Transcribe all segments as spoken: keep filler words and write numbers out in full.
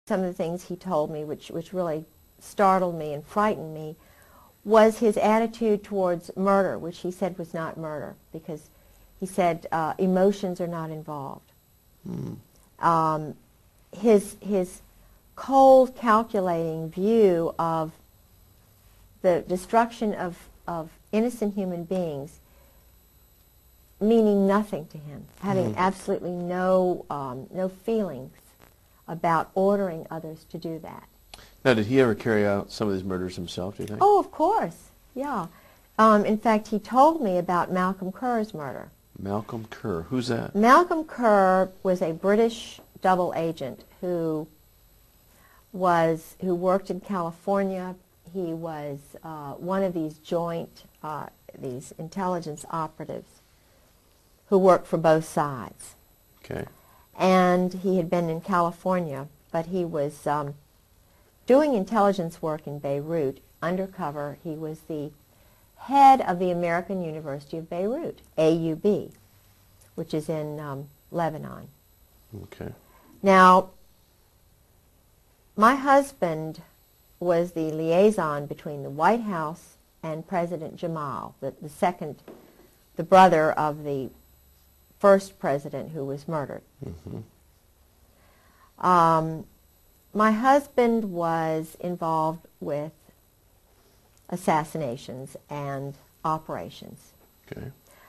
some of the things he told me, which, which really startled me and frightened me, was his attitude towards murder, which he said was not murder, because he said uh, emotions are not involved. Mm. Um, his, his cold, calculating view of the destruction of, of innocent human beings meaning nothing to him, having Mm. absolutely no, um, no feelings about ordering others to do that. Now, did he ever carry out some of these murders himself, do you think? Oh, of course, yeah. Um, in fact, he told me about Malcolm Kerr's murder. Malcolm Kerr, who's that? Malcolm Kerr was a British double agent who was who worked in California. He was uh, one of these joint, uh, these intelligence operatives who worked for both sides. Okay. And he had been in California, but he was um, doing intelligence work in Beirut, undercover. He was the head of the American University of Beirut, A U B, which is in um, Lebanon. Okay. Now, my husband was the liaison between the White House and President Jamal, the, the second, the brother of the first president who was murdered. Mm-hmm. Um, my husband was involved with assassinations and operations. Okay.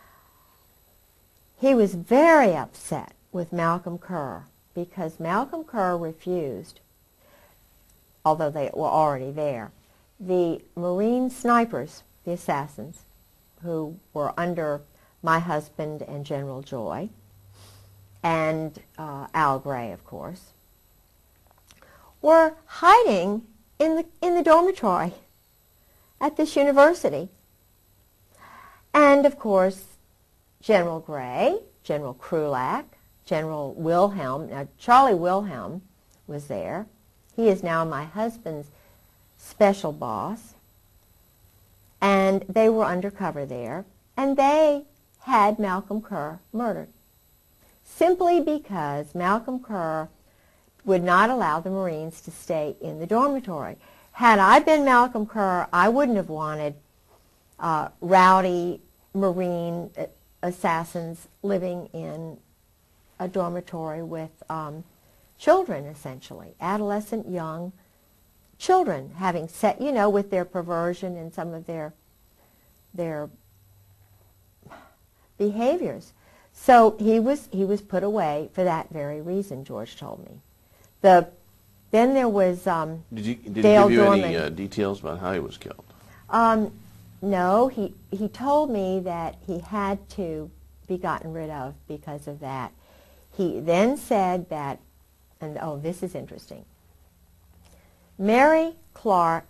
He was very upset with Malcolm Kerr because Malcolm Kerr refused, although they were already there, the Marine snipers, the assassins, who were under my husband and General Joy, and uh, Al Gray, of course, were hiding in the, in the dormitory at this university. And, of course, General Gray, General Krulak, General Wilhelm, now Charlie Wilhelm was there. He is now my husband's special boss. And they were undercover there. And they had Malcolm Kerr murdered, simply because Malcolm Kerr would not allow the Marines to stay in the dormitory. Had I been Malcolm Kerr, I wouldn't have wanted uh, rowdy Marine assassins living in a dormitory with um, children, essentially, adolescent, young children, having set, you know, with their perversion and some of their their behaviors. So he was he was put away for that very reason, George told me. The then there was um, Did, you, did he Dale give you Dorman. any uh, details about how he was killed? Um, no, he he told me that he had to be gotten rid of because of that. He then said that, and oh, this is interesting. Mary Clark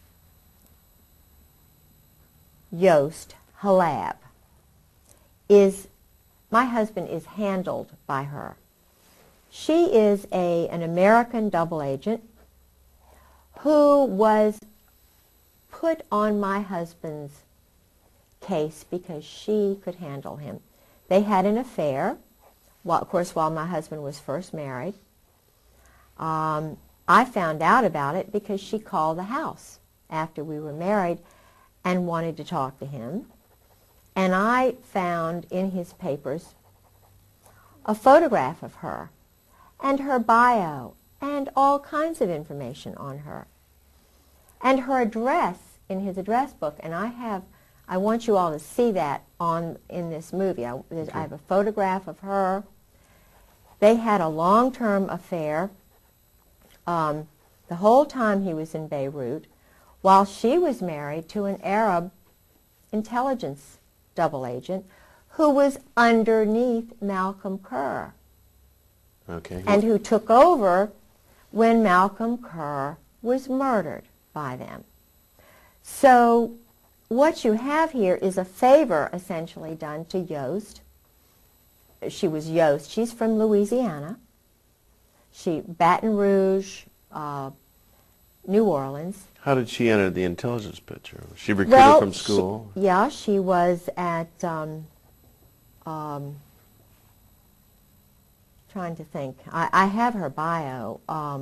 Yost Halab is, my husband is handled by her. She is a, an American double agent who was put on my husband's case because she could handle him. They had an affair, well, of course, while my husband was first married. Um, I found out about it because she called the house after we were married and wanted to talk to him. And I found in his papers a photograph of her and her bio and all kinds of information on her. And her address in his address book, and I have, I want you all to see that on in this movie. I, Okay. I have a photograph of her. They had a long-term affair um, the whole time he was in Beirut, while she was married to an Arab intelligence double agent who was underneath Malcolm Kerr, Okay. and who took over when Malcolm Kerr was murdered by them. So what you have here is a favor essentially done to Yost. She was Yost. She's from Louisiana. She, Baton Rouge, uh, New Orleans. How did she enter the intelligence picture? Was she recruited Well, from school? She, yeah, she was at, um, um, trying to think. I, I have her bio. Um,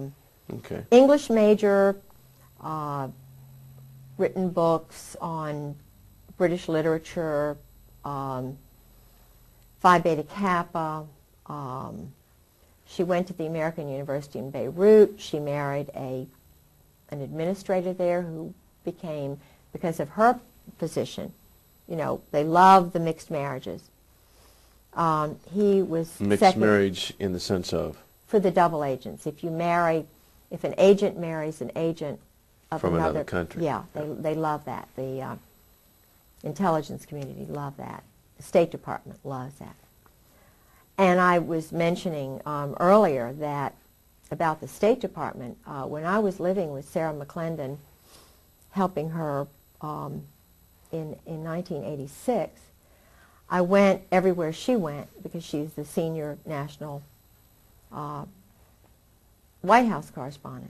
Okay. English major, uh, written books on British literature, um, Phi Beta Kappa. Um, she went to the American University in Beirut. She married a an administrator there who became, because of her position, you know, they love the mixed marriages. Um, he was Mixed second marriage in the sense of? for the double agents. If you marry, if an agent marries an agent of From another, another country. yeah, they they love that. The uh, intelligence community love that. The State Department loves that. And I was mentioning um, earlier that about the State Department, uh, when I was living with Sarah McClendon, helping her um, in in nineteen eighty-six, I went everywhere she went because she's the senior national uh, White House correspondent.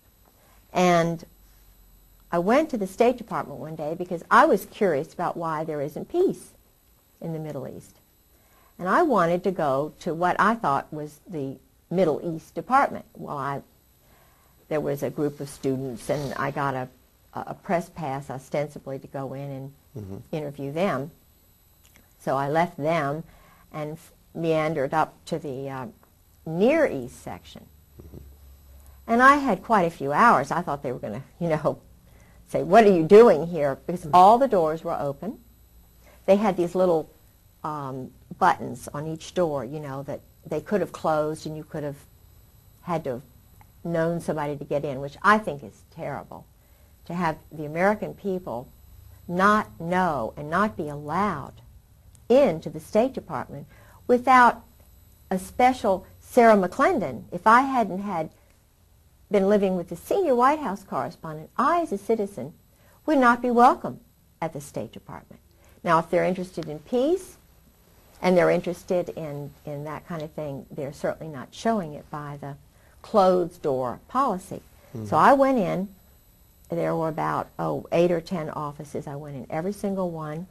And I went to the State Department one day because I was curious about why there isn't peace in the Middle East. And I wanted to go to what I thought was the Middle East Department. Well, I, there was a group of students, and I got a, a press pass ostensibly to go in and mm-hmm. interview them. So I left them and meandered up to the uh, Near East section. Mm-hmm. And I had quite a few hours. I thought they were going to, you know, say, what are you doing here? Because mm-hmm. all the doors were open. They had these little um, buttons on each door, you know, that they could have closed and you could have had to have known somebody to get in, which I think is terrible, to have the American people not know and not be allowed into the State Department without a special Sarah McClendon. If I hadn't had been living with the senior White House correspondent, I, as a citizen, would not be welcome at the State Department. Now, if they're interested in peace and they're interested in, in that kind of thing, they're certainly not showing it by the closed door policy. Mm-hmm. So I went in. There were about, oh, eight or ten offices. I went in every single one.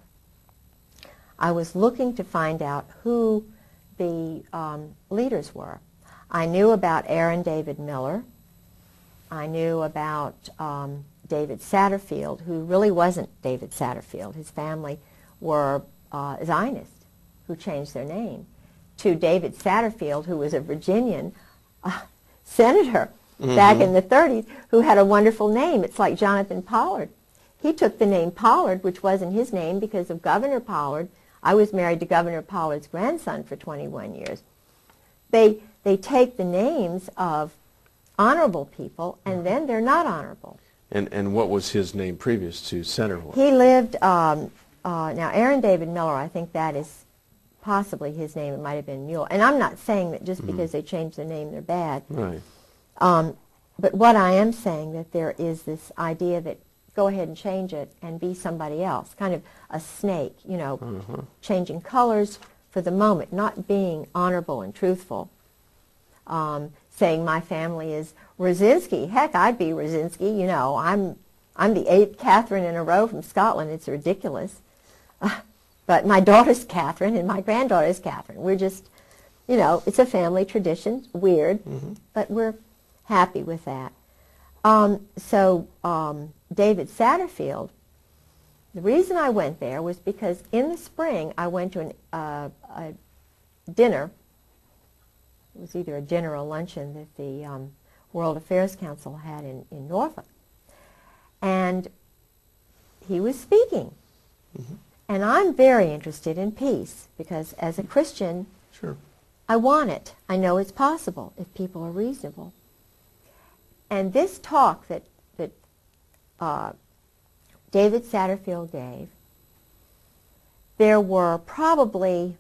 I was looking to find out who the um, leaders were. I knew about Aaron David Miller. I knew about um, David Satterfield, who really wasn't David Satterfield. His family were uh, Zionists who changed their name, to David Satterfield, who was a Virginian uh, senator mm-hmm. back in the thirties, who had a wonderful name. It's like Jonathan Pollard. He took the name Pollard, which wasn't his name, because of Governor Pollard. I was married to Governor Pollard's grandson for twenty-one years. They, they take the names of honorable people, and mm-hmm. then they're not honorable. And, and what was his name previous to Senator? He lived, um, uh, now Aaron David Miller, I think that is possibly his name. It might have been Mule. And I'm not saying that just because mm-hmm. they changed their name, they're bad. Right. Um, but what I am saying, that there is this idea that go ahead and change it and be somebody else, kind of a snake, you know, uh-huh. changing colors for the moment, not being honorable and truthful, um, saying my family is Rosinski. Heck, I'd be Rosinski, you know. I'm I'm the eighth Catherine in a row from Scotland. It's ridiculous. Uh, but my daughter's Catherine and my granddaughter's Catherine. We're just, you know, it's a family tradition. Weird, mm-hmm. but we're happy with that. Um, so um, David Satterfield, the reason I went there was because in the spring I went to an, uh, a dinner. It was either a dinner or luncheon that the um, World Affairs Council had in, in Norfolk. And he was speaking. Mm-hmm. And I'm very interested in peace because as a Christian, sure. I want it. I know it's possible if people are reasonable. And this talk that, that uh, David Satterfield gave, there were probably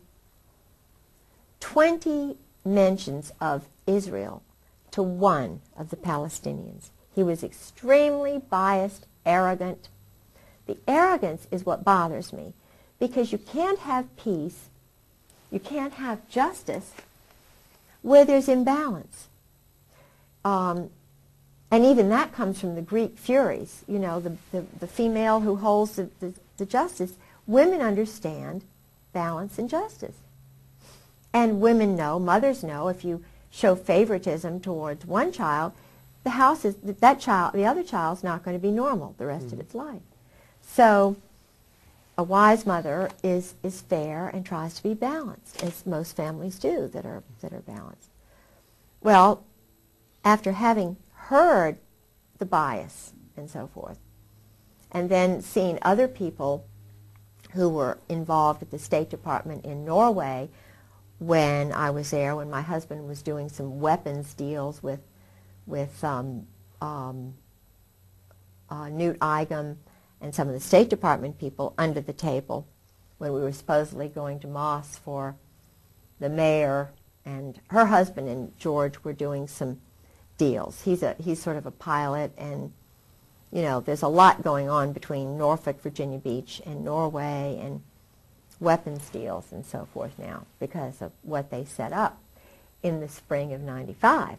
twenty mentions of Israel to one of the Palestinians. He was extremely biased, arrogant. The arrogance is what bothers me, because you can't have peace, you can't have justice where there's imbalance. Um, and even that comes from the Greek Furies, you know, the, the, the female who holds the, the, the justice. Women understand balance and justice. And women know, mothers know, if you show favoritism towards one child, the house is, that child, the other child's not going to be normal the rest mm-hmm. of its life. So a wise mother is, is fair and tries to be balanced, as most families do that are, that are balanced. Well, after having heard the bias and so forth, and then seeing other people who were involved at the State Department in Norway when I was there, when my husband was doing some weapons deals with, with um, um, uh, Newt Eigum and some of the State Department people under the table when we were supposedly going to Moss for the mayor, and her husband and George were doing some deals. He's a he's sort of a pilot, and you know there's a lot going on between Norfolk, Virginia Beach, and Norway, and weapons deals and so forth now because of what they set up in the spring of ninety-five.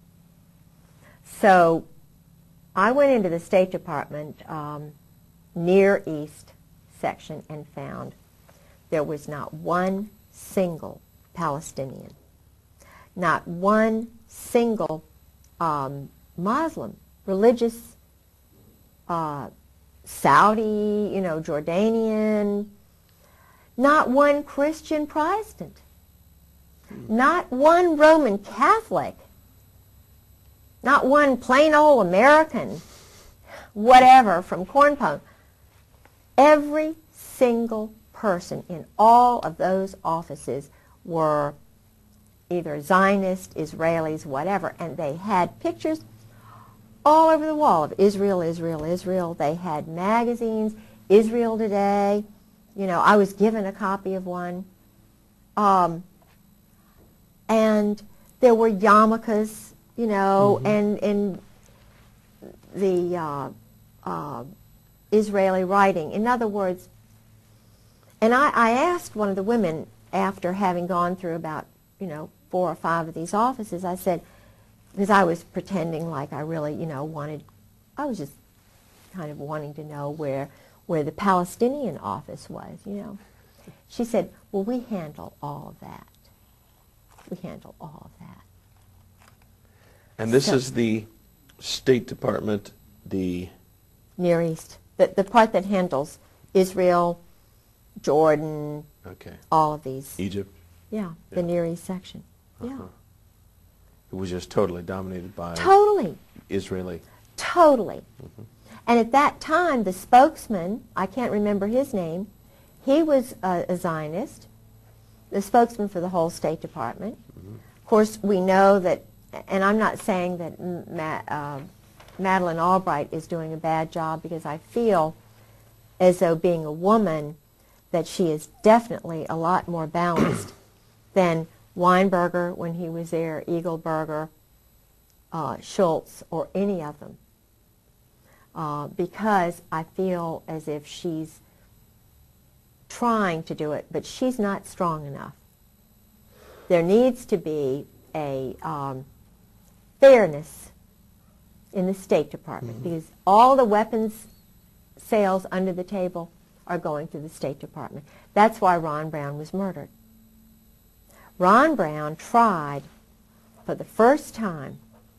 So I went into the State Department um, Near East section and found there was not one single Palestinian, not one single um, Muslim, religious, uh, Saudi, you know, Jordanian, not one Christian Protestant, not one Roman Catholic, not one plain old American, whatever, from Corn Pone. Every single person in all of those offices were either Zionist, Israelis, whatever, and they had pictures all over the wall of Israel, Israel, Israel. They had magazines, Israel Today. You know, I was given a copy of one. Um, and there were yarmulkes, you know, mm-hmm. and, and the uh, uh, Israeli writing. In other words, and I, I asked one of the women after having gone through about, you know, four or five of these offices, I said, because I was pretending like I really, you know, wanted, I was just kind of wanting to know where, where the Palestinian office was, you know. She said, well, we handle all of that. We handle all of that. And this so, is the State Department, the... Near East. The, the part that handles Israel, Jordan, okay. all of these. Egypt? Yeah, yeah. the Near East section. Uh-huh. Yeah. It was just totally dominated by... Totally. Israeli. Totally. Mm-hmm. And at that time, the spokesman, I can't remember his name, he was a, a Zionist, the spokesman for the whole State Department. Mm-hmm. Of course, we know that, and I'm not saying that Ma uh, Madeleine Albright is doing a bad job, because I feel as though being a woman that she is definitely a lot more balanced than Weinberger when he was there, Eagleberger, uh, Schultz, or any of them. Uh, because I feel as if she's trying to do it, but she's not strong enough. There needs to be a um, fairness in the State Department, mm-hmm. because all the weapons sales under the table are going to the State Department. That's why Ron Brown was murdered. Ron Brown tried for the first time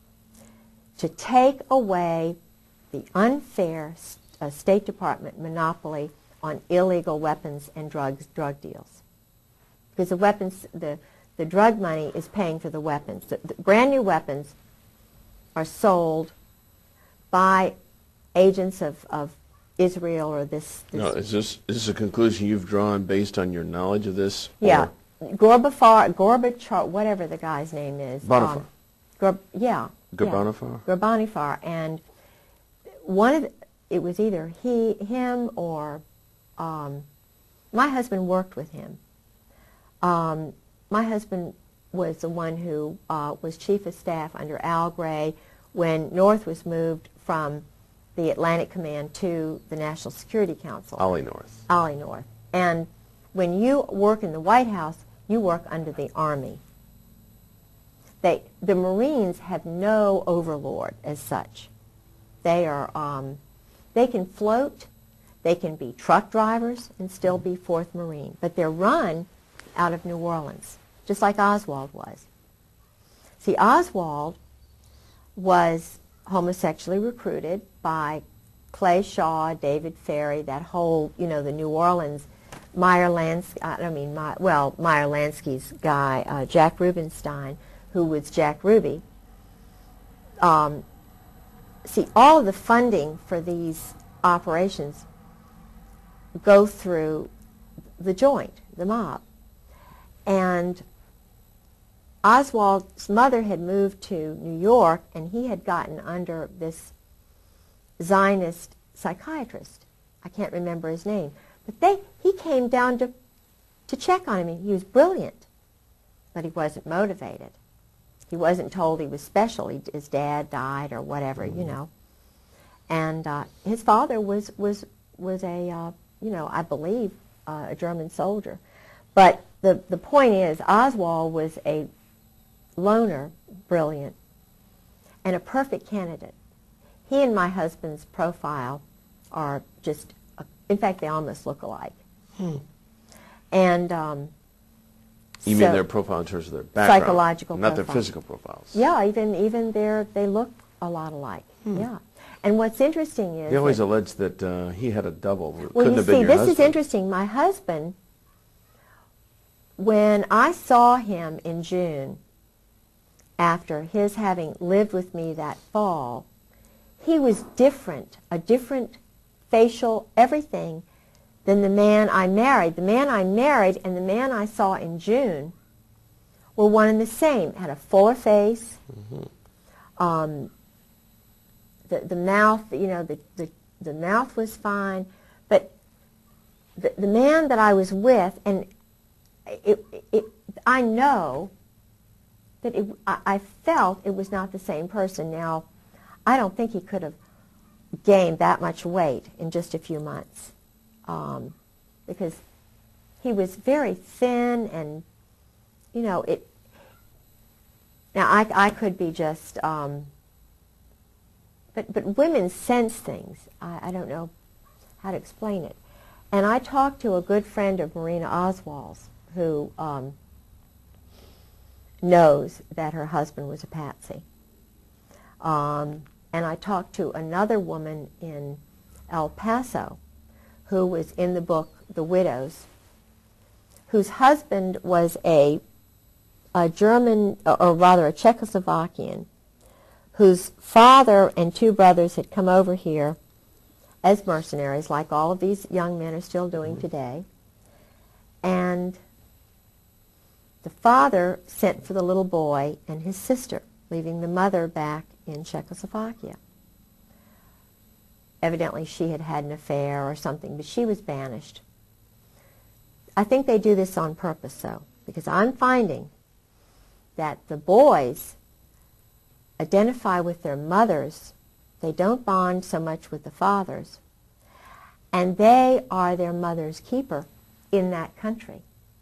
to take away the unfair uh, State Department monopoly on illegal weapons and drugs, drug deals. Because the weapons, the, the drug money is paying for the weapons. The, the brand new weapons are sold by agents of, of Israel or this, this... No, is this, is this a conclusion you've drawn based on your knowledge of this? Yeah. Gorbafar, Gorbachev, whatever the guy's name is. Bonifar. Um, Gor, yeah. Gorbanifar? Yeah, Gorbanifar. And one of the, it was either he, him, or um, my husband worked with him. Um, my husband was the one who uh, was chief of staff under Al Gray when North was moved from the Atlantic Command to the National Security Council. Ollie North. Ollie North. And when you work in the White House, you work under the Army. They, the Marines have no overlord as such. They are, um, they can float, they can be truck drivers and still be fourth Marine, but they're run out of New Orleans, just like Oswald was. See, Oswald was homosexually recruited by Clay Shaw, David Ferry, that whole, you know, the New Orleans, Meyer Lansky, I mean, My, well, Meyer Lansky's guy, uh, Jack Rubenstein, who was Jack Ruby. Um, see, all of the funding for these operations go through the joint, the mob. And Oswald's mother had moved to New York, and he had gotten under this Zionist psychiatrist. I can't remember his name. But they, he came down to, to check on him. He was brilliant, but he wasn't motivated. He wasn't told he was special. He, his dad died or whatever, you know. And uh, his father was, was, was a, uh, you know, I believe, uh, a German soldier. But the, the point is, Oswald was a loner, brilliant, and a perfect candidate. He and my husband's profile are just, uh, in fact, they almost look alike. Hmm. And um, you so mean their profile in terms of their background, psychological not profile. their physical profiles? Yeah, even even their they look a lot alike. Hmm. Yeah. And what's interesting is they always that, allege that uh, he had a double. It well, couldn't you have been see, your this husband. is interesting. My husband, when I saw him in June, after his having lived with me that fall, he was different, a different facial, everything, than the man I married. The man I married and the man I saw in June were one and the same. Had a fuller face, mm-hmm. um, the the mouth, you know, the the, the mouth was fine, but the the man that I was with, and it, it I know that it, I, I felt it was not the same person. Now, I don't think he could have gained that much weight in just a few months, um, because he was very thin, and you know it. Now I I could be just, um, but but women sense things. I, I don't know how to explain it. And I talked to a good friend of Marina Oswald's who um, knows that her husband was a patsy. Um, and I talked to another woman in El Paso who was in the book The Widows, whose husband was a, a German, or rather a Czechoslovakian, whose father and two brothers had come over here as mercenaries, like all of these young men are still doing today. And the father sent for the little boy and his sister, leaving the mother back in Czechoslovakia. Evidently she had had an affair or something, but she was banished. I think they do this on purpose, though, because I'm finding that the boys identify with their mothers. They don't bond so much with the fathers, and they are their mother's keeper in that country.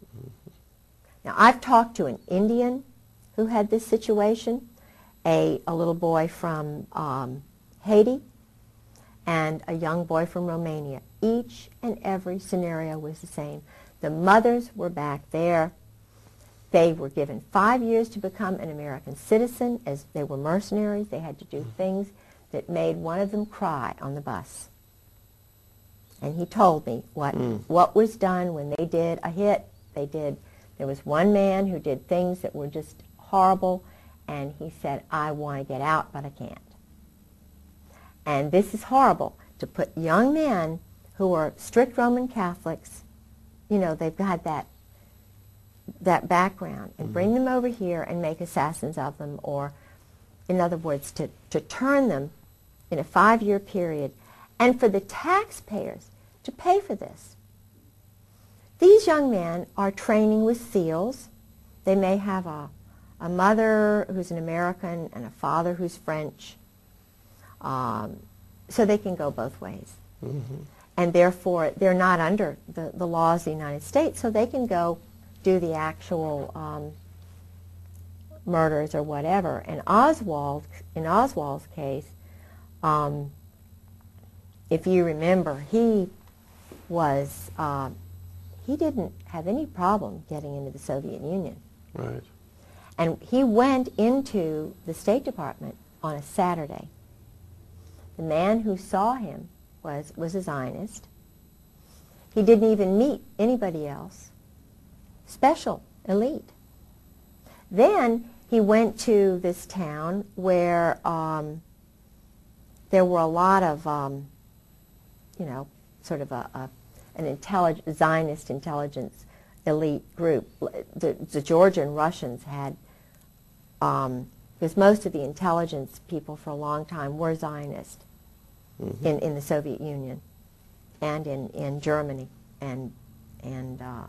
Now, I've talked to an Indian who had this situation, a, a little boy from um, Haiti, and a young boy from Romania. Each and every scenario was the same. The mothers were back there. They were given five years to become an American citizen, as they were mercenaries. They had to do things that made one of them cry on the bus. And he told me what mm. what was done when they did a hit. They did. There was one man who did things that were just horrible, and he said, "I want to get out, but I can't." And this is horrible, to put young men who are strict Roman Catholics, you know, they've got that that background, and mm. bring them over here and make assassins of them, or, in other words, to, to turn them in a five-year period, and for the taxpayers to pay for this. These young men are training with SEALs. They may have a, a mother who's an American and a father who's French, um, so they can go both ways. Mm-hmm. And therefore, they're not under the, the laws of the United States, so they can go do the actual um, murders or whatever. And Oswald, in Oswald's case, um, if you remember, he was, uh, he didn't have any problem getting into the Soviet Union. Right. And he went into the State Department on a Saturday. The man who saw him was, was a Zionist. He didn't even meet anybody else. Special, elite. Then he went to this town where um, there were a lot of, um, you know, sort of a, a an intelligent, Zionist intelligence elite group. The, the Georgian Russians had, um, because most of the intelligence people for a long time were Zionist mm-hmm. in, in the Soviet Union and in, in Germany. And, and uh,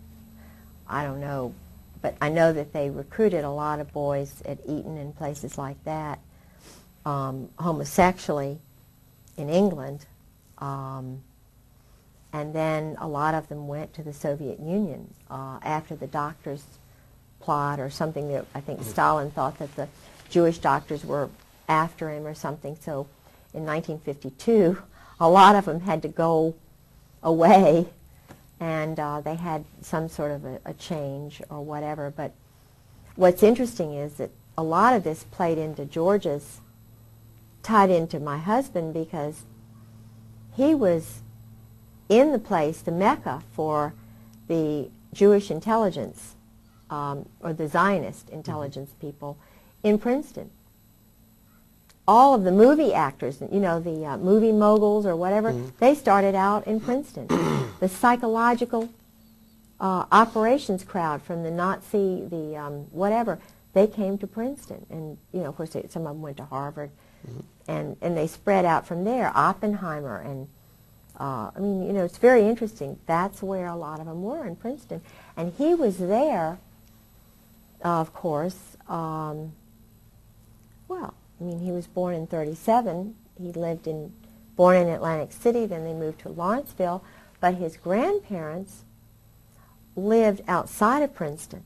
I don't know, but I know that they recruited a lot of boys at Eton and places like that, um, homosexually in England. Um, and then a lot of them went to the Soviet Union uh, after the doctors' plot or something that I think Stalin thought that the Jewish doctors were after him or something. So in nineteen fifty-two, a lot of them had to go away, and uh, they had some sort of a, a change or whatever. But what's interesting is that a lot of this played into George's, tied into my husband, because he was in the place, the Mecca for the Jewish intelligence, um, or the Zionist intelligence people in Princeton. All of the movie actors, you know, the uh, movie moguls or whatever, mm-hmm. they started out in Princeton. The psychological uh, operations crowd from the Nazi, the um, whatever, they came to Princeton. And, you know, of course, they, some of them went to Harvard. Mm-hmm. and, and they spread out from there. Oppenheimer and, uh, I mean, you know, it's very interesting. That's where a lot of them were, in Princeton. And he was there, uh, of course, um, well, I mean, he was born in thirty-seven. He lived in, born in Atlantic City, then they moved to Lawrenceville. But his grandparents lived outside of Princeton.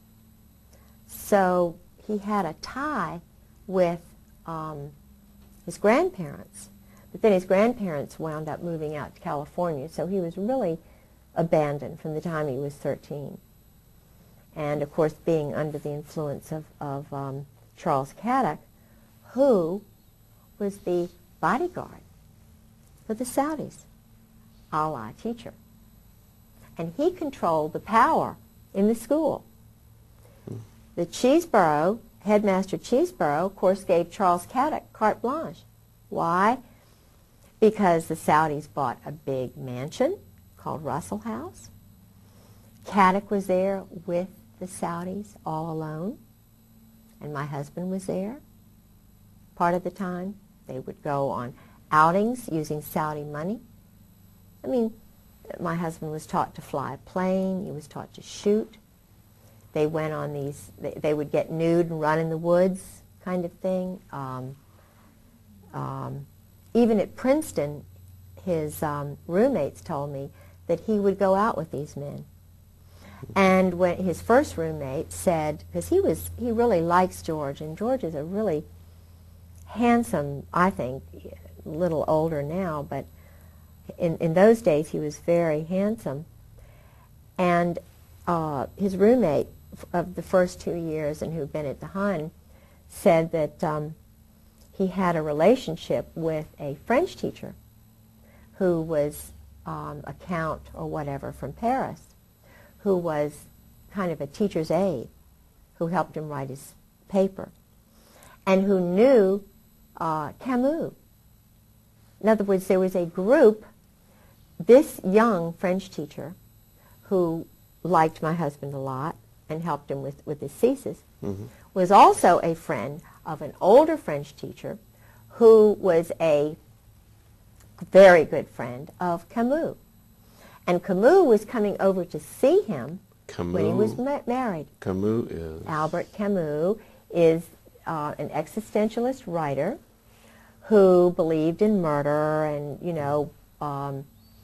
So he had a tie with um, his grandparents. But then his grandparents wound up moving out to California, so he was really abandoned from the time he was thirteen. And, of course, being under the influence of, of um, Charles Caddock, who was the bodyguard for the Saudis, Allah teacher. And he controlled the power in the school. Hmm. The Cheeseborough, Headmaster Cheeseborough, of course, gave Charles Caddock carte blanche. Why? Because the Saudis bought a big mansion called Russell House. Caddock was there with the Saudis all alone, and my husband was there part of the time. They would go on outings using Saudi money. I mean, my husband was taught to fly a plane. He was taught to shoot. They went on these, they, they would get nude and run in the woods kind of thing. Um, um, even at Princeton, his um, roommates told me that he would go out with these men. And when his first roommate said, because he was, he really likes George, and George is a really handsome, I think, a little older now, but in, in those days he was very handsome. And uh, his roommate of the first two years, and who'd been at the Hun, said that um, he had a relationship with a French teacher who was um, a count or whatever from Paris, who was kind of a teacher's aide, who helped him write his paper, and who knew uh, Camus. In other words, there was a group, this young French teacher, who liked my husband a lot and helped him with, with his thesis, mm-hmm. was also a friend of an older French teacher who was a very good friend of Camus. And Camus was coming over to see him Camus, when he was ma married. Camus is? Albert Camus is uh, an existentialist writer who believed in murder and, you know, um,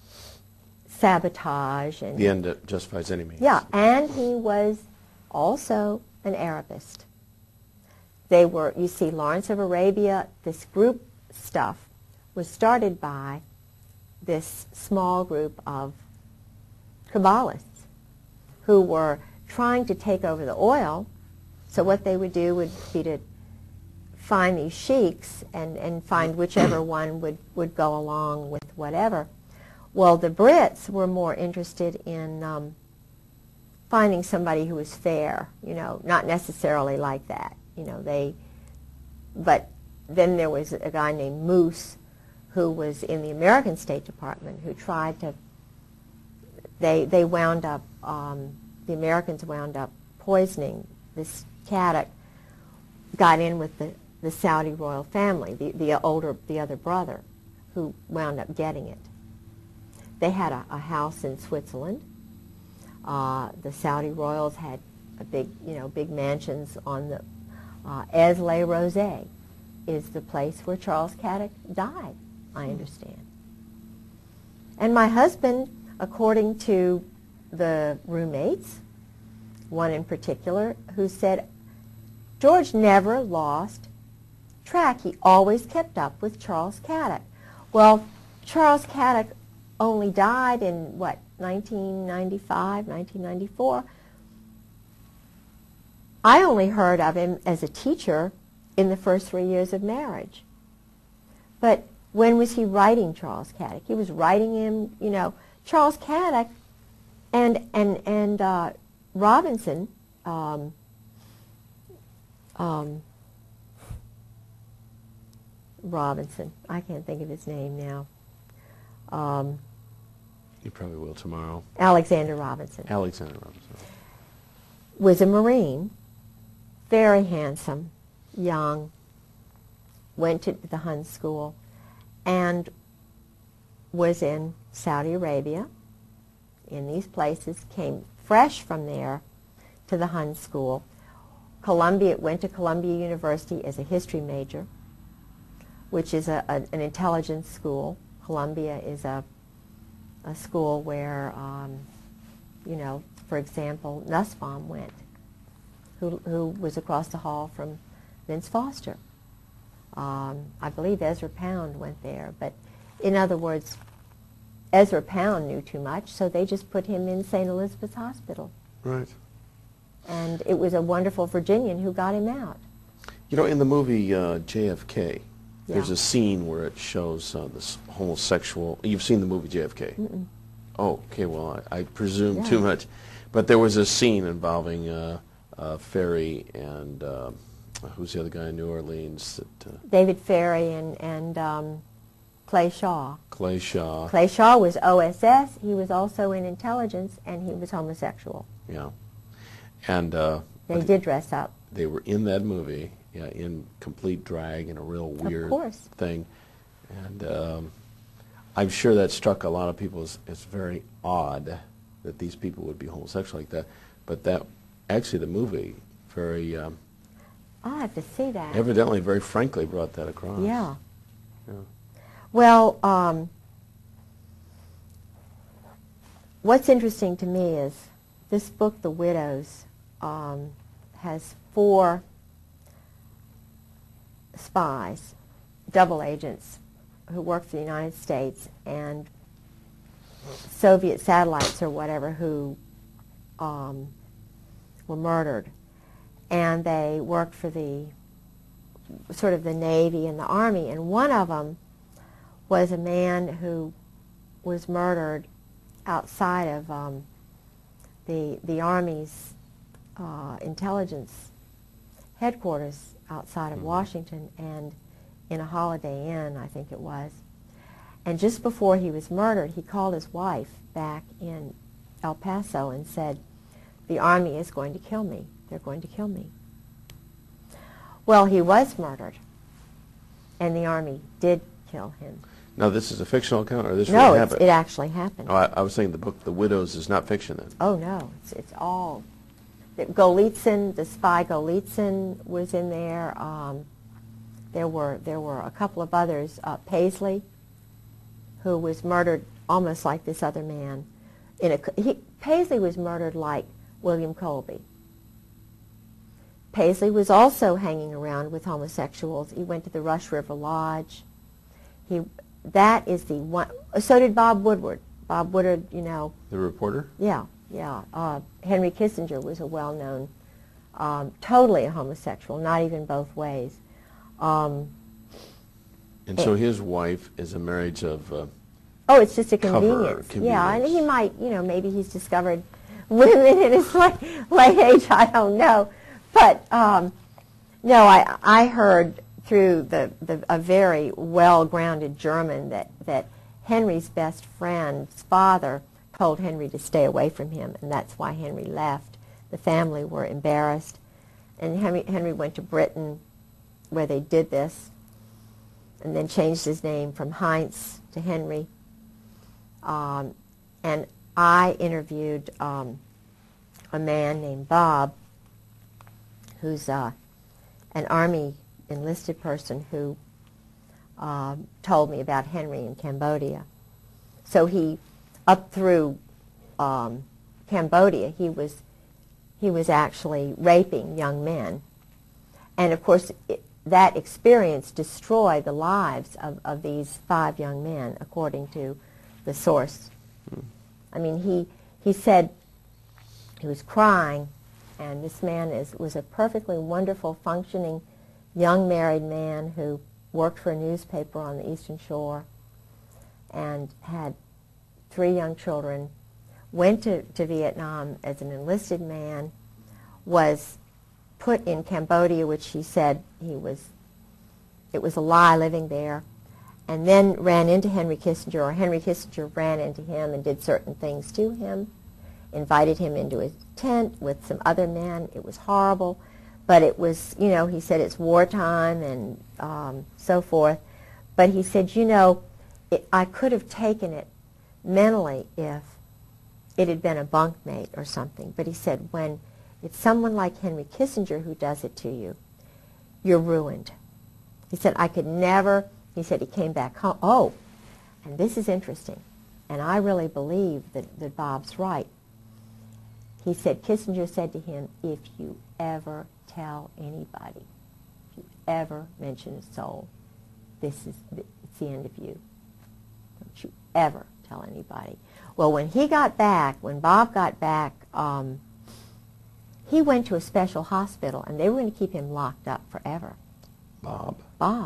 sabotage. And the end that justifies any means. Yeah, and he was also an Arabist. They were, you see, Lawrence of Arabia, this group stuff was started by this small group of Kabbalists who were trying to take over the oil. So what they would do would be to find these sheiks and, and find whichever one would, would go along with whatever. Well, the Brits were more interested in um, finding somebody who was fair, you know, not necessarily like that, you know, they, but then there was a guy named Moose who was in the American State Department who tried to, they, they wound up, um, the Americans wound up poisoning this Caddock, got in with the, the Saudi royal family, the, the older, the other brother, who wound up getting it. They had a, a house in Switzerland. Uh, the Saudi royals had a big, you know, big mansions on the uh, Aix-les-Rosés is the place where Charles Caddock died, I understand. And my husband, according to the roommates, one in particular, who said George never lost track. He always kept up with Charles Caddock. Well, Charles Caddock only died in, what, nineteen ninety-five, nineteen ninety-four. I only heard of him as a teacher in the first three years of marriage. But when was he writing Charles Caddock? He was writing him, you know, Charles Caddock and, and, and uh, Robinson, um, um, Robinson, I can't think of his name now. Um, You probably will tomorrow. Alexander Robinson. Alexander Robinson. Was a Marine, very handsome, young, went to the Hun School, and was in Saudi Arabia, in these places, came fresh from there to the Hun School. Columbia, went to Columbia University as a history major, which is a, a, an intelligence school. Columbia is a, a school where, um, you know, for example, Nussbaum went, who, who was across the hall from Vince Foster. Um, I believe Ezra Pound went there, but in other words, Ezra Pound knew too much, so they just put him in Saint Elizabeth's Hospital. Right. And it was a wonderful Virginian who got him out. You know, in the movie uh, J F K, Yeah. there's a scene where it shows uh, this homosexual. You've seen the movie J F K? Mm-mm. Oh, okay. Well, I, I presume Yeah. too much, but there was a scene involving uh, uh, Ferry and uh, who's the other guy in New Orleans? That, uh, David Ferry and, and um, Clay Shaw. Clay Shaw. Clay Shaw was O S S. He was also in intelligence, and he was homosexual. Yeah. And uh, They did dress up. they were in that movie, yeah, in complete drag and a real weird course. thing. And um, I'm sure that struck a lot of people as, as very odd that these people would be homosexual like that. But that, actually the movie very, um, I'll have to see that. evidently very frankly brought that across. Yeah. Yeah. Well, um, what's interesting to me is this book, The Widows, um, has four spies, double agents, who work for the United States, and Soviet satellites or whatever who um, were murdered. And they worked for the sort of the Navy and the Army, and one of them was a man who was murdered outside of um, the the Army's uh, intelligence headquarters outside of Mhm. Washington, and in a Holiday Inn, I think it was. And just before he was murdered, he called his wife back in El Paso and said, "The Army is going to kill me. They're going to kill me." Well, he was murdered, and the Army did kill him. Now, this is a fictional account, or this No, really it's, happened? it actually happened. Oh, I, I was saying the book The Widows is not fiction then. Oh, no, it's, it's all. The Golitsyn, the spy Golitsyn was in there. Um, there were there were a couple of others. Uh, Paisley, who was murdered almost like this other man. In a, he, Paisley was murdered like William Colby. Paisley was also hanging around with homosexuals. He went to the Rush River Lodge. He, that is the one. So did Bob Woodward. Bob Woodward, you know. The reporter? Yeah, yeah. Uh, Henry Kissinger was a well-known, um, totally a homosexual, not even both ways. Um, And so his wife is a marriage of uh, oh, it's just a Cover, convenience. Yeah, and convenience. he might, you know, maybe he's discovered women in his late, late age. I don't know, but um, no, I I heard through the, the a very well-grounded German that that Henry's best friend's father told Henry to stay away from him, and that's why Henry left. The family were embarrassed, and Henry Henry went to Britain, where they did this, and then changed his name from Heinz to Henry. Um, and I interviewed um, a man named Bob, who's uh, an Army enlisted person who uh, told me about Henry in Cambodia. So he, up through um, Cambodia, he was he was actually raping young men, and of course it, that experience destroyed the lives of, of these five young men, according to the source. Mm. I mean, he he said he was crying, and this man is was a perfectly wonderful, functioning, young married man who worked for a newspaper on the Eastern Shore and had three young children, went to, to Vietnam as an enlisted man, was put in Cambodia, which he said he was, it was a lie living there, and then ran into Henry Kissinger, or Henry Kissinger ran into him and did certain things to him, invited him into his tent with some other men. It was horrible, but it was, you know, he said it's wartime and um, so forth, but he said, you know, it, I could have taken it mentally if it had been a bunkmate or something, but he said when it's someone like Henry Kissinger who does it to you, you're ruined. He said, I could never, he said he came back home. Oh, and this is interesting, and I really believe that, that Bob's right. He said, Kissinger said to him, if you ever tell anybody, if you ever mention a soul, this is the, it's the end of you. Don't you ever tell anybody. Well, when he got back, when Bob got back, um, he went to a special hospital, and they were going to keep him locked up forever. Bob. Bob.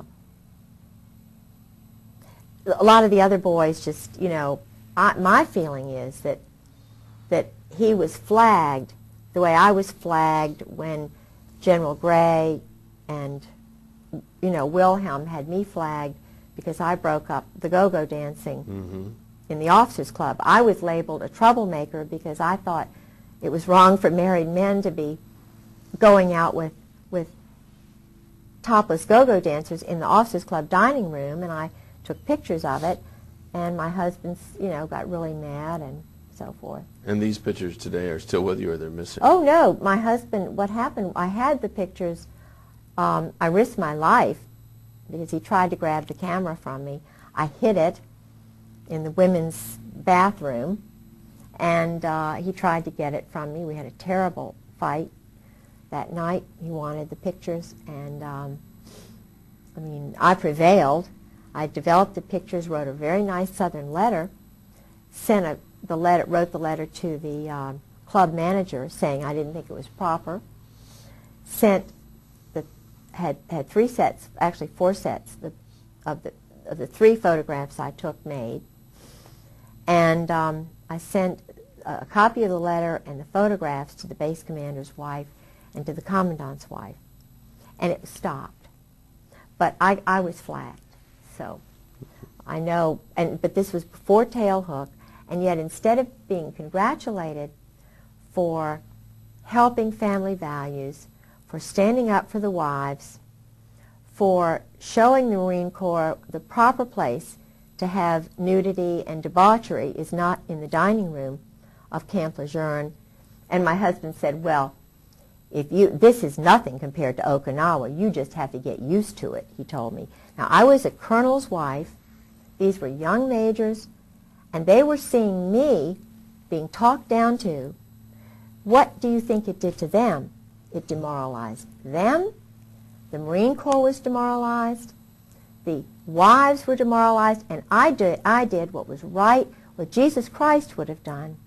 A lot of the other boys just, you know, I, my feeling is that that he was flagged the way I was flagged when General Gray and, you know, Wilhelm had me flagged because I broke up the go-go dancing mm-hmm. in the officers' club. I was labeled a troublemaker because I thought it was wrong for married men to be going out with with topless go-go dancers in the officers' club dining room, and I took pictures of it, and my husband, you know, got really mad and so forth. And these pictures today are still with you, or they're missing? Oh, no. My husband, what happened, I had the pictures. Um, I risked my life because he tried to grab the camera from me. I hid it in the women's bathroom, and uh, he tried to get it from me. We had a terrible fight that night. He wanted the pictures, and um, I mean, I prevailed. I developed the pictures, wrote a very nice Southern letter, sent a, the letter, wrote the letter to the um, club manager saying I didn't think it was proper. Sent the had had three sets, actually four sets the, of the of the three photographs I took made, and um, I sent a copy of the letter and the photographs to the base commander's wife and to the commandant's wife, and it stopped. But I I was flagged. So I know, and but this was before Tailhook, and yet instead of being congratulated for helping family values, for standing up for the wives, for showing the Marine Corps the proper place to have nudity and debauchery is not in the dining room of Camp Lejeune. And my husband said, well, if you, this is nothing compared to Okinawa. You just have to get used to it, he told me. Now, I was a colonel's wife. These were young majors, and they were seeing me being talked down to. What do you think it did to them? It demoralized them. The Marine Corps was demoralized. The wives were demoralized, and I did, I did what was right, what Jesus Christ would have done.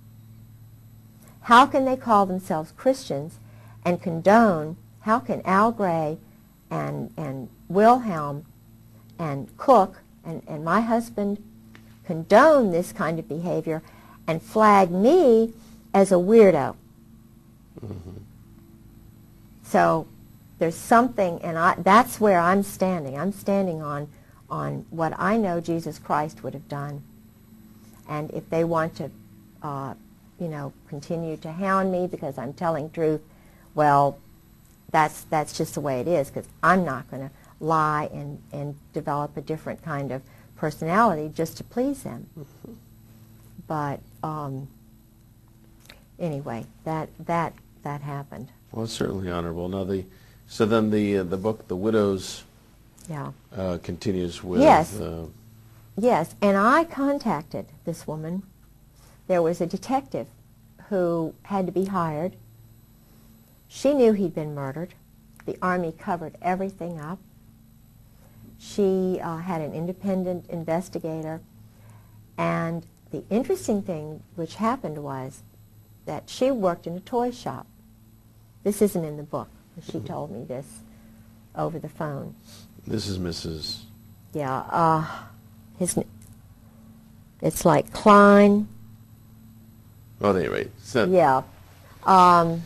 How can they call themselves Christians and condone, how can Al Gray and, and Wilhelm and Cook and, and my husband condone this kind of behavior and flag me as a weirdo. Mm-hmm. So there's something, and I, that's where I'm standing. I'm standing on, on what I know Jesus Christ would have done. And if they want to, uh, you know, continue to hound me because I'm telling truth, well, that's, that's just the way it is, because I'm not going to lie and, and develop a different kind of personality just to please them. Mm-hmm. But um, anyway, that, that, that happened. Well, it's certainly honorable. Now, the so then the uh, the book, The Widows, Yeah. uh, continues with. Yes. Uh, Yes, and I contacted this woman. There was a detective who had to be hired. She knew he'd been murdered. The Army covered everything up. She uh, had an independent investigator. And the interesting thing which happened was that she worked in a toy shop. This isn't in the book. She told me this over the phone. this is Missus Yeah, uh, his, n- it's like Klein. Oh, at any rate. So, Yeah. Um,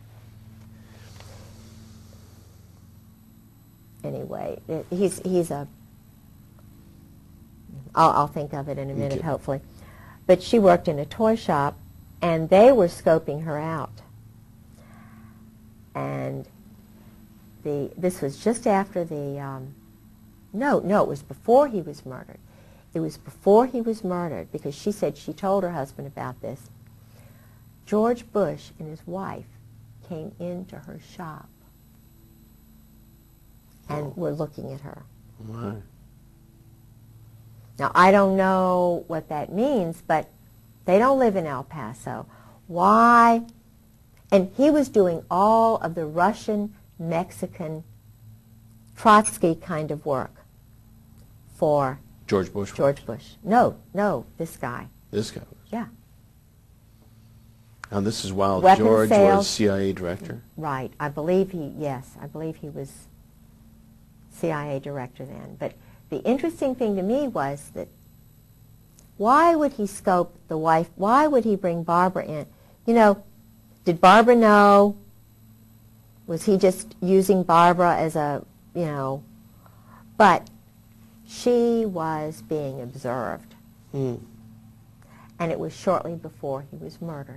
anyway, it, he's he's a. I'll, I'll think of it in a minute, Okay. hopefully. But she worked in a toy shop, and they were scoping her out. And the this was just after the. Um, no, no, it was before he was murdered. It was before he was murdered, because she said she told her husband about this. George Bush and his wife came into her shop and Oh. were looking at her. my. Now, I don't know what that means, but they don't live in El Paso. Why? And he was doing all of the Russian, Mexican, Trotsky kind of work for George Bush. George Bush. No, no, this guy. This guy was. Yeah, And this is while Weapons George sales. was C I A director. right. I believe he, yes, I believe he was C I A director then. But the interesting thing to me was that why would he scope the wife? Why would he bring Barbara in? You know, did Barbara know? Was he just using Barbara as a, you know, but she was being observed. Hmm. And it was shortly before he was murdered.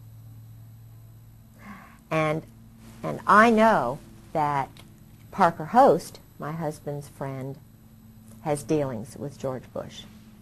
And and I know that Parker Host, my husband's friend, has dealings with George Bush.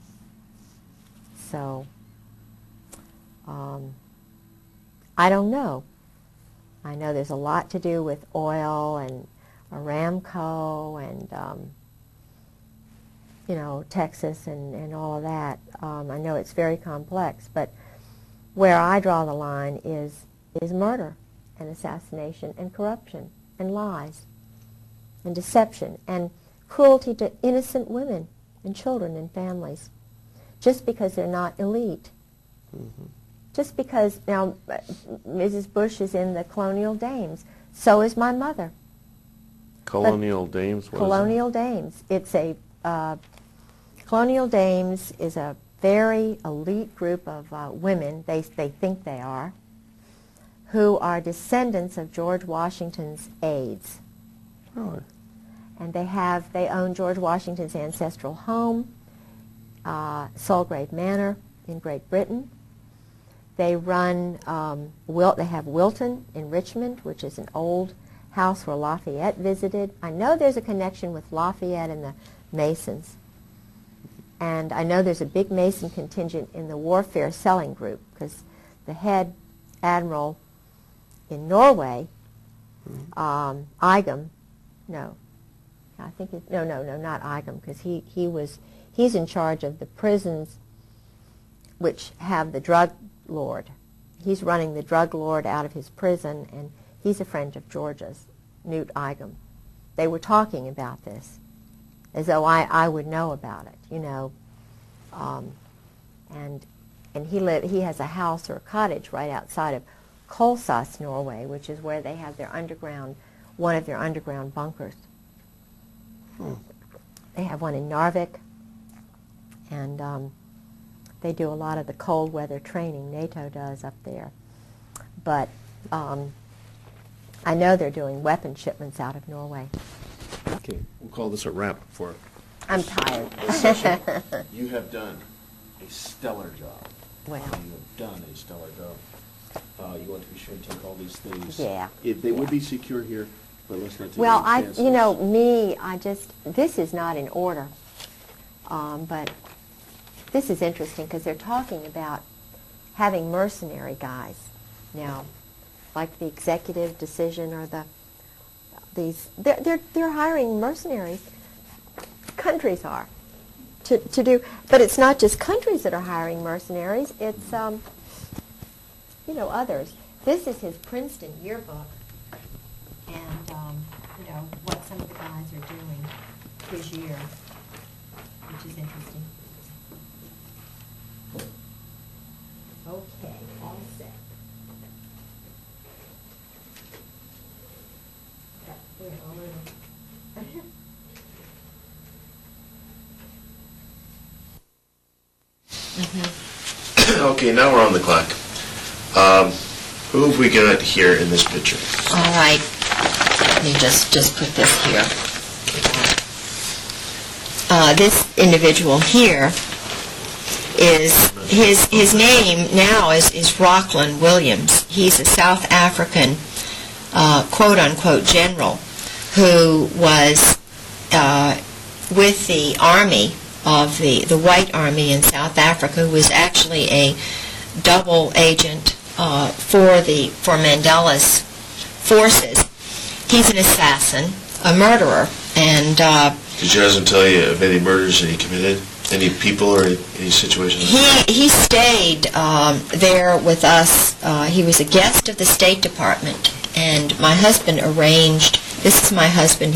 So, um, I don't know. I know there's a lot to do with oil and Aramco and, um, you know, Texas and, and all of that. Um, I know it's very complex, but where I draw the line is is murder and assassination and corruption and lies and deception and cruelty to innocent women and children and families just because they're not elite. Mm-hmm. Just because, now, Missus Bush is in the Colonial Dames. So is my mother. Colonial Dames. What is Colonial Dames. It's a, uh, Colonial Dames is a very elite group of uh, women, they, they think they are, who are descendants of George Washington's aides. it? Really? And they have, they own George Washington's ancestral home, uh, Sulgrave Manor in Great Britain. They run, um, Wil- they have Wilton in Richmond, which is an old house where Lafayette visited. I know there's a connection with Lafayette and the Masons. And I know there's a big Mason contingent in the warfare selling group, because the head admiral in Norway, Mm-hmm. um, Igam, no, I think it, no, no, no, not Igam, because he, he was, he's in charge of the prisons which have the drug lord. He's running the drug lord out of his prison, and he's a friend of George's, Newt Igam. They were talking about this, as though I, I would know about it, you know. Um, and and he live, he has a house or a cottage right outside of Kolsås, Norway, which is where they have their underground, one of their underground bunkers. They have one in Narvik, and um, they do a lot of the cold weather training. NATO does up there. But um, I know they're doing weapon shipments out of Norway. Okay, we'll call this a wrap for I'm tired. this session. You have done a stellar job. Well. You have done a stellar job. Uh, you want to be sure to take all these things. Yeah. If they would Yeah. be secure here, but let's not take Well, any I, chances. you know, me, I just, this is not in order, um, but this is interesting because they're talking about having mercenary guys now, like the executive decision or the, these, they're, they're, they're hiring mercenaries, countries are, to, to do, but it's not just countries that are hiring mercenaries, it's, um, you know, others. This is his Princeton yearbook. And, um, you know, what some of the guys are doing this year, which is interesting. Okay, all set. Yeah, we're all in. Okay, now we're on the clock. Um, who have we got here in this picture? All right. Let me just, just put this here. Uh, this individual here is, his, his name now is, is Rockland Williams. He's a South African uh, quote-unquote general who was uh, with the army of the, the White Army in South Africa, who was actually a double agent uh, for the for Mandela's forces. He's an assassin, a murderer, and uh, Did your husband tell you of any murders that he committed? Any people or any, any situations? he he stayed um, there with us. Uh, he was a guest of the State Department, and my husband arranged. This is my husband